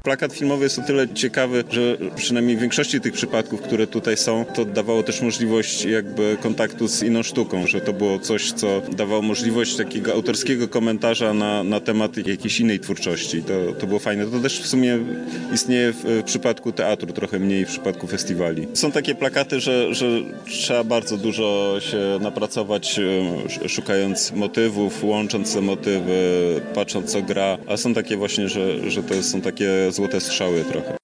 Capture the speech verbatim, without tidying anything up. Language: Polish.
plakat filmowy jest o tyle ciekawy, że przynajmniej w większości tych przypadków, które tutaj są, to dawało też możliwość jakby kontaktu z inną sztuką, że to było coś, co dawało możliwość takiego autorskiego komentarza na, na temat jakiejś innej twórczości. To, to było fajne. To też w sumie istnieje w, w przypadku teatru, trochę mniej w przypadku festiwali. Są takie plakaty, że, że trzeba bardzo dużo się napracować, szukając motywów, łącząc te motywy, patrząc co gra, a są takie właśnie, że, że to są takie złote strzały trochę.